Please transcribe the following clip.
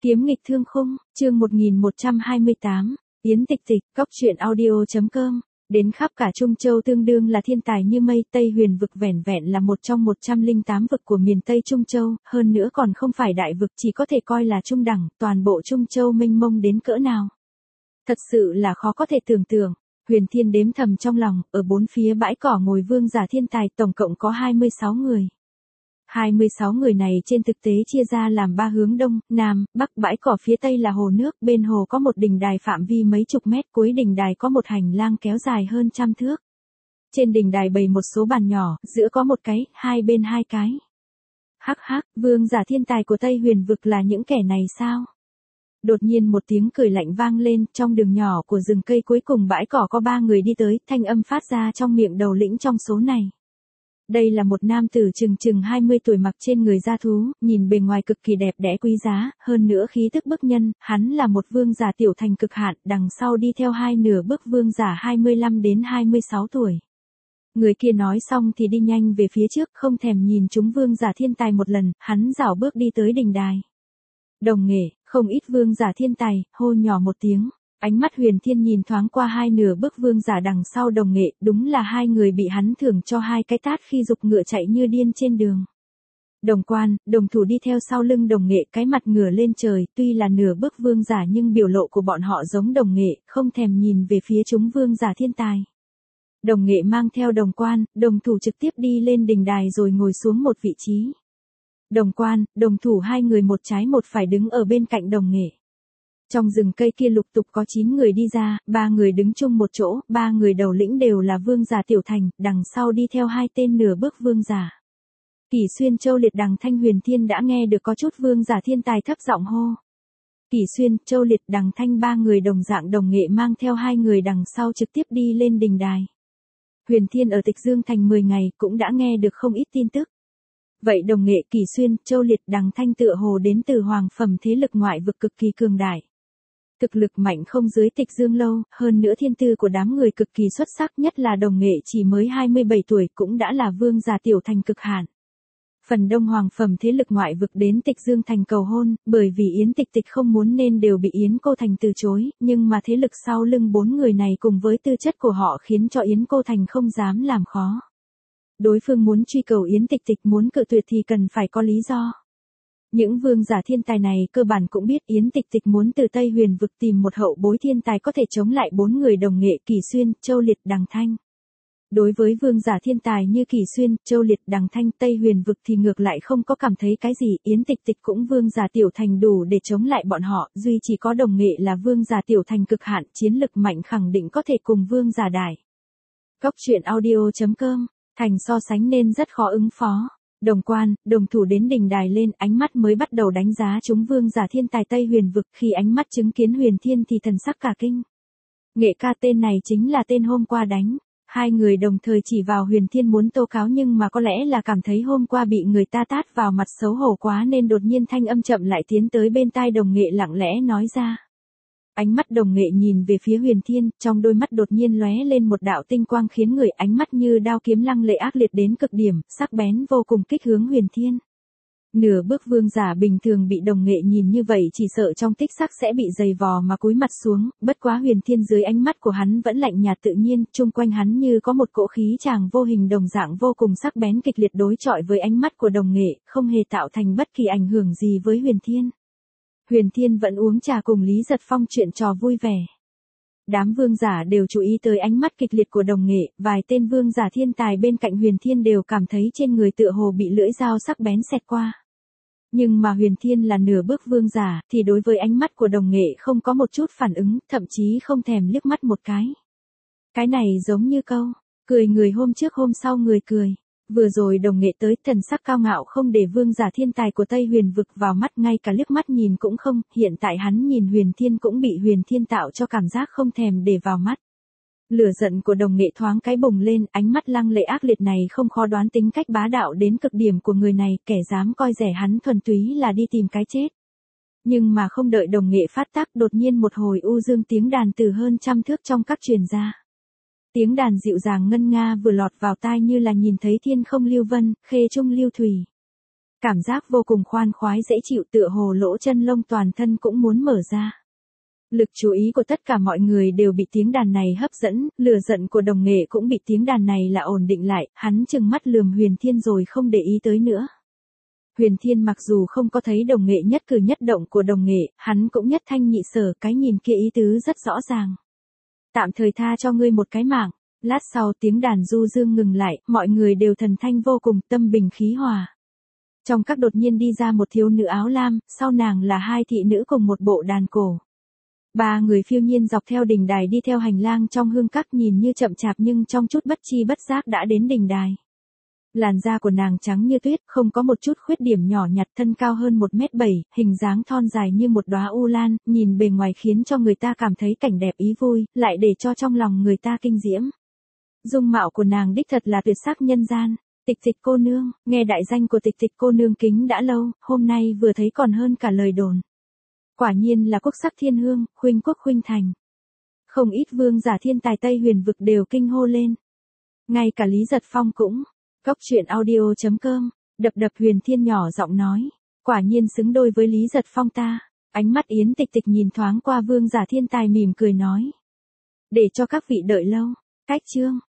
Kiếm nghịch thương khung, chương 1128, Yến Tịch Tịch, Cóc truyện audio.com. Đến khắp cả Trung Châu tương đương là thiên tài như mây, Tây Huyền vực vẻn vẹn là một trong 108 vực của miền Tây Trung Châu, hơn nữa còn không phải đại vực, chỉ có thể coi là trung đẳng, toàn bộ Trung Châu mênh mông đến cỡ nào. Thật sự là khó có thể tưởng tượng. Huyền Thiên đếm thầm trong lòng, ở bốn phía bãi cỏ ngồi vương giả thiên tài, tổng cộng có 26 người. 26 người này trên thực tế chia ra làm 3 hướng đông, nam, bắc, bãi cỏ phía tây là hồ nước, bên hồ có một đỉnh đài phạm vi mấy chục mét, cuối đỉnh đài có một hành lang kéo dài hơn 100 thước. Trên đỉnh đài bày một số bàn nhỏ, giữa có một cái, hai bên 2 cái. Hắc hắc, vương giả thiên tài của Tây Huyền vực là những kẻ này sao? Đột nhiên một tiếng cười lạnh vang lên, trong đường nhỏ của rừng cây cuối cùng bãi cỏ có 3 người đi tới, thanh âm phát ra trong miệng đầu lĩnh trong số này. Đây là một nam tử chừng 20 tuổi, mặc trên người da thú, nhìn bề ngoài cực kỳ đẹp đẽ quý giá, hơn nữa khí tức bức nhân, hắn là một vương giả tiểu thành cực hạn, đằng sau đi theo hai nửa bước vương giả 25 đến 26 tuổi. Người kia nói xong thì đi nhanh về phía trước, không thèm nhìn chúng vương giả thiên tài một lần, hắn rảo bước đi tới đỉnh đài. Đồng nghệ, không ít vương giả thiên tài, hô nhỏ một tiếng. Ánh mắt Huyền Thiên nhìn thoáng qua hai nửa bước vương giả đằng sau đồng nghệ, đúng là hai người bị hắn thưởng cho 2 cái tát khi giục ngựa chạy như điên trên đường. Đồng quan, đồng thủ đi theo sau lưng đồng nghệ, cái mặt ngửa lên trời, tuy là nửa bước vương giả nhưng biểu lộ của bọn họ giống đồng nghệ, không thèm nhìn về phía chúng vương giả thiên tài. Đồng nghệ mang theo đồng quan, đồng thủ trực tiếp đi lên đỉnh đài rồi ngồi xuống một vị trí. Đồng quan, đồng thủ hai người một trái một phải đứng ở bên cạnh đồng nghệ. Trong rừng cây kia lục tục có 9 người đi ra, 3 người đứng chung một chỗ, 3 người đầu lĩnh đều là vương giả tiểu thành, đằng sau đi theo 2 tên nửa bước vương giả. Kỷ Xuyên, Châu Liệt, Đằng Thanh. Huyền Thiên đã nghe được có chút vương giả thiên tài thấp giọng hô. Kỷ Xuyên, Châu Liệt, Đằng Thanh 3 người đồng dạng đồng nghệ mang theo 2 người đằng sau trực tiếp đi lên đỉnh đài. Huyền Thiên ở Tịch Dương Thành 10 ngày cũng đã nghe được không ít tin tức. Vậy đồng nghệ Kỷ Xuyên, Châu Liệt, Đằng Thanh tựa hồ đến từ hoàng phẩm thế lực ngoại vực cực kỳ cường đại. Thực lực mạnh không dưới Tịch Dương lâu, hơn nữa thiên tư của đám người cực kỳ xuất sắc, nhất là đồng nghệ chỉ mới 27 tuổi cũng đã là vương giả tiểu thành cực hạn. Phần đông hoàng phẩm thế lực ngoại vực đến Tịch Dương Thành cầu hôn, bởi vì Yến Tịch Tịch không muốn nên đều bị Yến Cô Thành từ chối, nhưng mà thế lực sau lưng 4 người này cùng với tư chất của họ khiến cho Yến Cô Thành không dám làm khó. Đối phương muốn truy cầu Yến Tịch Tịch, muốn cự tuyệt thì cần phải có lý do. Những vương giả thiên tài này cơ bản cũng biết Yến Tịch Tịch muốn từ Tây Huyền vực tìm một hậu bối thiên tài có thể chống lại 4 người đồng nghệ Kỷ Xuyên, Châu Liệt, Đằng Thanh. Đối với vương giả thiên tài như Kỷ Xuyên, Châu Liệt, Đằng Thanh, Tây Huyền vực thì ngược lại không có cảm thấy cái gì, Yến Tịch Tịch cũng vương giả tiểu thành đủ để chống lại bọn họ, duy chỉ có đồng nghệ là vương giả tiểu thành cực hạn, chiến lực mạnh khẳng định có thể cùng vương giả đại. Cóc truyện audio.com, thành so sánh nên rất khó ứng phó. Đồng quan, đồng thủ đến đỉnh đài lên, ánh mắt mới bắt đầu đánh giá chúng vương giả thiên tài Tây Huyền vực, khi ánh mắt chứng kiến Huyền Thiên thì thần sắc cả kinh. Nghệ ca, tên này chính là tên hôm qua đánh. Hai người đồng thời chỉ vào Huyền Thiên muốn tố cáo, nhưng mà có lẽ là cảm thấy hôm qua bị người ta tát vào mặt xấu hổ quá nên đột nhiên thanh âm chậm lại tiến tới bên tai đồng nghệ lặng lẽ nói ra. Ánh mắt đồng nghệ nhìn về phía Huyền Thiên, trong đôi mắt đột nhiên lóe lên một đạo tinh quang khiến người ánh mắt như đao kiếm lăng lệ ác liệt đến cực điểm, sắc bén vô cùng kích hướng Huyền Thiên. Nửa bước vương giả bình thường bị đồng nghệ nhìn như vậy chỉ sợ trong tích sắc sẽ bị dày vò mà cúi mặt xuống, bất quá Huyền Thiên dưới ánh mắt của hắn vẫn lạnh nhạt tự nhiên, chung quanh hắn như có một cỗ khí chàng vô hình đồng dạng vô cùng sắc bén kịch liệt đối chọi với ánh mắt của đồng nghệ, không hề tạo thành bất kỳ ảnh hưởng gì với Huyền Thiên. Huyền Thiên vẫn uống trà cùng Lý Giật Phong chuyện trò vui vẻ. Đám vương giả đều chú ý tới ánh mắt kịch liệt của đồng nghệ, vài tên vương giả thiên tài bên cạnh Huyền Thiên đều cảm thấy trên người tựa hồ bị lưỡi dao sắc bén xẹt qua. Nhưng mà Huyền Thiên là nửa bước vương giả, thì đối với ánh mắt của đồng nghệ không có một chút phản ứng, thậm chí không thèm liếc mắt một cái. Cái này giống như câu, cười người hôm trước hôm sau người cười. Vừa rồi đồng nghệ tới, thần sắc cao ngạo không để vương giả thiên tài của Tây Huyền vực vào mắt, ngay cả liếc mắt nhìn cũng không, hiện tại hắn nhìn Huyền Thiên cũng bị Huyền Thiên tạo cho cảm giác không thèm để vào mắt. Lửa giận của đồng nghệ thoáng cái bùng lên, ánh mắt lăng lệ ác liệt này không khó đoán tính cách bá đạo đến cực điểm của người này, kẻ dám coi rẻ hắn thuần túy là đi tìm cái chết. Nhưng mà không đợi đồng nghệ phát tác, đột nhiên một hồi u dương tiếng đàn từ hơn 100 thước trong các truyền ra. Tiếng đàn dịu dàng ngân nga vừa lọt vào tai như là nhìn thấy thiên không lưu vân, khê trung lưu thủy. Cảm giác vô cùng khoan khoái dễ chịu tựa hồ lỗ chân lông toàn thân cũng muốn mở ra. Lực chú ý của tất cả mọi người đều bị tiếng đàn này hấp dẫn, lửa giận của đồng nghệ cũng bị tiếng đàn này là ổn định lại, hắn trừng mắt lườm Huyền Thiên rồi không để ý tới nữa. Huyền Thiên mặc dù không có thấy đồng nghệ nhất cử nhất động của đồng nghệ, hắn cũng nhất thanh nhị sở, cái nhìn kia ý tứ rất rõ ràng. Tạm thời tha cho ngươi một cái mạng. Lát sau tiếng đàn du dương ngừng lại, mọi người đều thần thanh vô cùng, tâm bình khí hòa. Trong các đột nhiên đi ra một thiếu nữ áo lam, sau nàng là hai thị nữ cùng một bộ đàn cổ. Ba người phiêu nhiên dọc theo đình đài đi theo hành lang trong hương các, nhìn như chậm chạp nhưng trong chút bất chi bất giác đã đến đình đài. Làn da của nàng trắng như tuyết, không có một chút khuyết điểm nhỏ nhặt, thân cao hơn 1m7, hình dáng thon dài như một đóa u lan, nhìn bề ngoài khiến cho người ta cảm thấy cảnh đẹp ý vui, lại để cho trong lòng người ta kinh diễm. Dung mạo của nàng đích thật là tuyệt sắc nhân gian. Tịch Tịch cô nương, nghe đại danh của Tịch Tịch cô nương kính đã lâu, hôm nay vừa thấy còn hơn cả lời đồn. Quả nhiên là quốc sắc thiên hương, khuynh quốc khuynh thành. Không ít vương giả thiên tài Tây Huyền vực đều kinh hô lên. Ngay cả Lý Giật Phong cũng. Cốc truyện audio.com, đập Huyền Thiên nhỏ giọng nói. Quả nhiên xứng đôi với Lý Giật Phong ta. Ánh mắt Yến Tịch Tịch nhìn thoáng qua vương giả thiên tài mỉm cười nói. Để cho các vị đợi lâu. Cách chương.